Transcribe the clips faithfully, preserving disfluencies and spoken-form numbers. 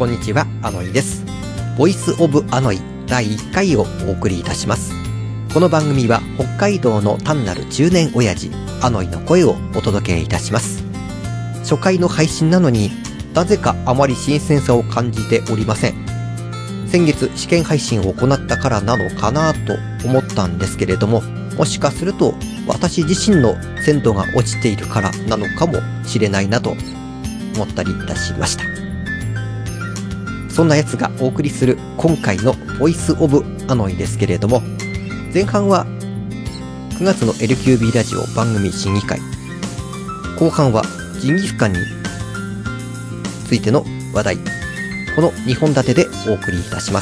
こんにちは、アノイです。ボイスオブアノイだいいっかいをお送りいたします。この番組は北海道の単なる中年親父、アノイの声をお届けいたします。初回の配信なのになぜかあまり新鮮さを感じておりません。先月試験配信を行ったからなのかなと思ったんですけれども、もしかすると私自身の鮮度が落ちているからなのかもしれないなと思ったりいたしました。そんなやつがお送りする今回のボイスオブアノイですけれども、前半はくがつの エルキュービー ラジオ番組審議会、後半はジンギスカンについての話題、このにほん立てでお送りいたします。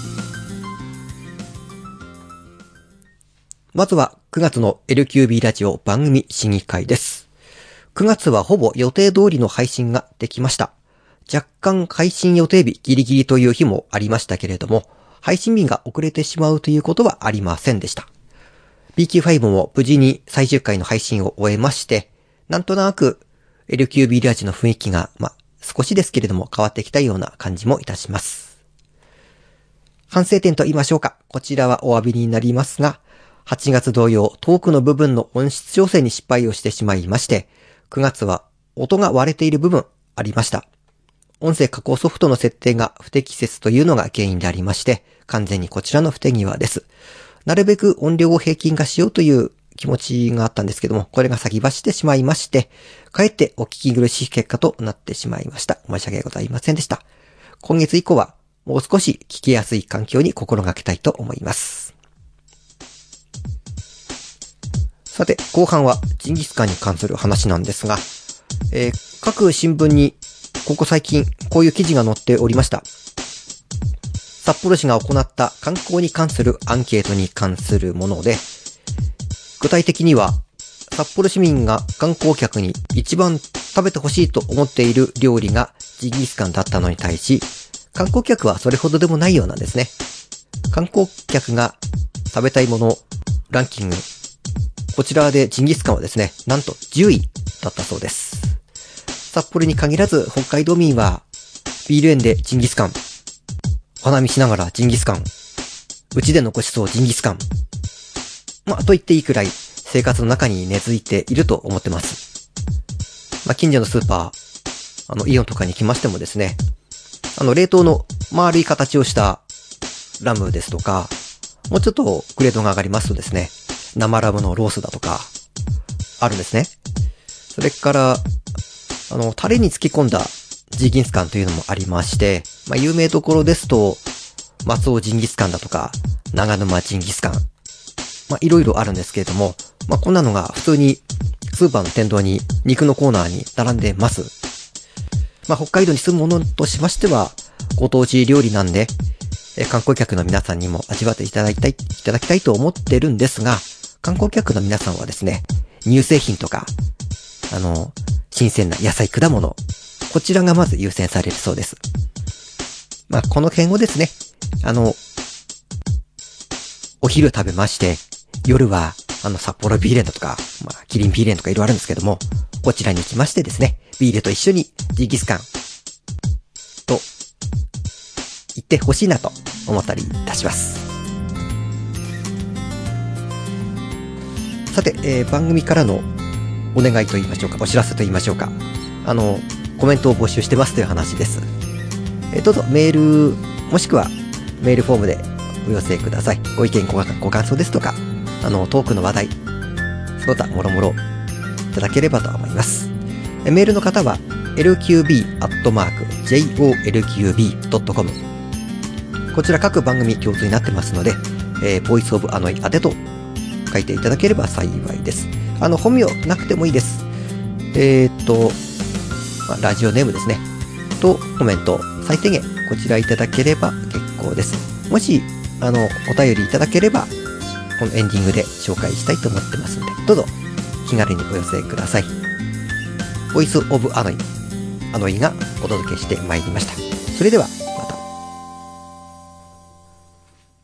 まずはくがつの エルキュービー ラジオ番組審議会です。くがつはほぼ予定通りの配信ができました。若干配信予定日ギリギリという日もありましたけれども、配信日が遅れてしまうということはありませんでした。ビーキューファイブ も無事に最終回の配信を終えまして、なんとなく エルキュービー ラジオの雰囲気が、ま、少しですけれども変わってきたような感じもいたします。反省点と言いましょうか。こちらはお詫びになりますが、はちがつ同様、トークの部分の音質調整に失敗をしてしまいまして、くがつは音が割れている部分ありました。音声加工ソフトの設定が不適切というのが原因でありまして、完全にこちらの不手際です。なるべく音量を平均化しようという気持ちがあったんですけども、これが先走ってしまいまして、かえってお聞き苦しい結果となってしまいました。申し訳ございませんでした。今月以降はもう少し聞きやすい環境に心がけたいと思います。さて、後半はジンギスカンに関する話なんですが、えー、各新聞にここ最近こういう記事が載っておりました。札幌市が行った観光に関するアンケートに関するもので、具体的には札幌市民が観光客に一番食べてほしいと思っている料理がジンギスカンだったのに対し、観光客はそれほどでもないようなんですね。観光客が食べたいものランキング、こちらでジンギスカンはですね、なんとじゅういだったそうです。札幌に限らず北海道民はビール園でジンギスカン、お花見しながらジンギスカン、うちでのごちそうジンギスカン、まあと言っていいくらい生活の中に根付いていると思ってます。まあ近所のスーパー、あのイオンとかに来ましてもですね、あの冷凍の丸い形をしたラムですとか、もうちょっとグレードが上がりますとですね、生ラムのロースだとかあるんですね。それからあの、タレに漬け込んだジンギスカンというのもありまして、まあ、有名どころですと、松尾ジンギスカンだとか、長沼ジンギスカン。まあ、いろいろあるんですけれども、まあ、こんなのが普通にスーパーの店頭に肉のコーナーに並んでます。まあ、北海道に住むものとしましては、ご当地料理なんで、え観光客の皆さんにも味わっていただきたい、いただきたいと思ってるんですが、観光客の皆さんはですね、乳製品とか、あの、新鮮な野菜、果物、こちらがまず優先されるそうです。まあ、この辺をですね、あの、お昼食べまして、夜は、あの、札幌ビーレンとか、まあ、キリンビーレンとかいろいろあるんですけども、こちらに行きましてですね、ビールと一緒にジンギスカンと言ってほしいなと思ったりいたします。さて、えー、番組からのお願いと言いましょうか、お知らせと言いましょうか。あの、コメントを募集してますという話です。えー、どうぞメール、もしくはメールフォームでお寄せください。ご意見、ご、ご感想ですとか、あの、トークの話題、その他もろもろいただければと思います。えー、メールの方は、エルキュービー アットマーク ジェイオーエルキュービー ドットコム。こちら各番組共通になってますので、えー、ボイスオブアノイ宛てと書いていただければ幸いです。あの、本名なくてもいいです。えー、っと、まあ、ラジオネームですね。と、コメント、最低限、こちらいただければ結構です。もし、あの、お便りいただければ、このエンディングで紹介したいと思ってますので、どうぞ、気軽にお寄せください。ボイスオブアノイ、アノイがお届けしてまいりました。それでは、